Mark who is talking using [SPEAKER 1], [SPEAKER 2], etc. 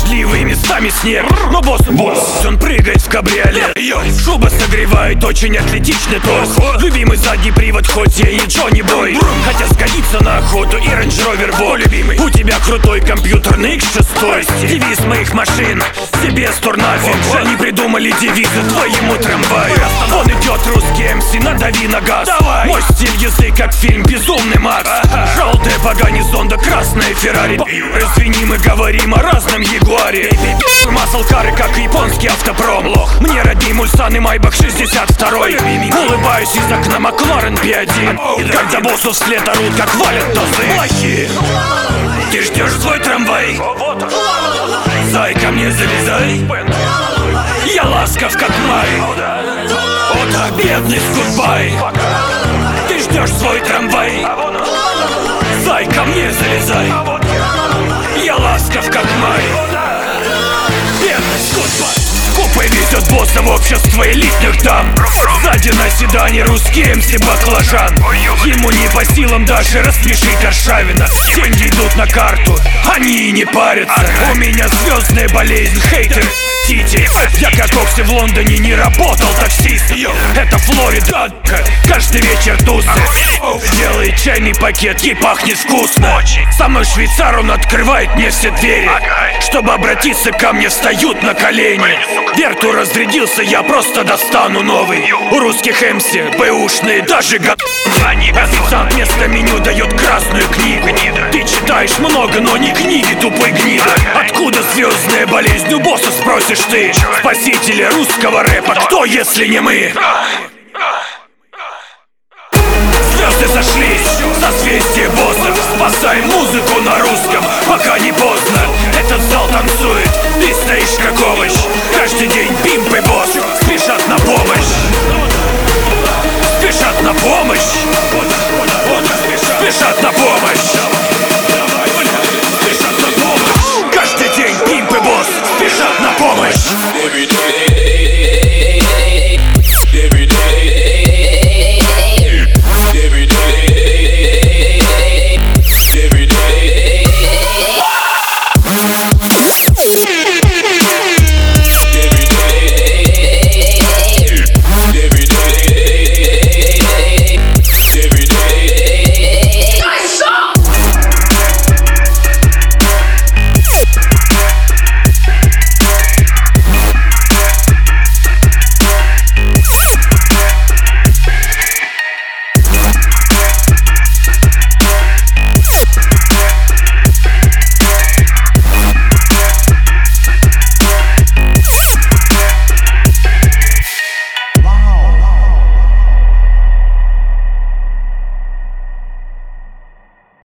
[SPEAKER 1] дождливый, местами снег. Но босс, он прыгает в кабриолет. Шуба согревает очень атлетичный торс. Любимый задний привод, хоть я и Джонни Бой. Хотя сгодится на охоту и Range Rover Boy. У тебя крутой компьютерный X6. Девиз моих машин, себе стурнафиг. Они придумали девизы твоему трамваю. Он идет, русский МС, надави на газ. Мой стиль езды, как фильм «Безумный Макс». Желтая Пагани, Зонда, красная Феррари. Извини, мы говорим о разном Ягуаре. Маслкары, как японский автопром. Мне родней Мульсан и Майбах 62-й. Улыбаюсь из окна Макларен P1. Когда боссу вслед орут, как валят тазы. Ты ждешь свой трамвай? Зай, ко мне залезай. Я ласков, как май. О, так, бедный скутбай. Ты ждешь свой трамвай? Зай, ко мне залезай. Я ласков, как май. Бедный скутбай. Купе везет босса в общество элитных дам. Сзади на седане русский МС баклажан. Ему не по силам даже рассмешить Аршавина. Деньги идут на карту, они и не парятся. У меня звездная болезнь, хейтер. Я как Окси в Лондоне не работал таксист. Это Флорида, каждый вечер тусы. Делает чайный пакет, ей пахнет вкусно. Со мной швейцар, он открывает мне все двери. Чтобы обратиться ко мне, встают на колени. Верту разрядился, я просто достану новый. У русских МС бэушные даже официант вместо меню дает красную книгу. Ты читаешь много, но не книги, тупой гнида. Откуда звездная болезнь у босса, спросишь ты? Спасители русского рэпа, кто, если не мы? Звезды сошлись, созвездие боссов. Спасаем музыку на русском, пока не поздно. Этот зал танцует, ты стоишь как овощ. Каждый день пимп и босс спешат на помощь. Спешат на помощь.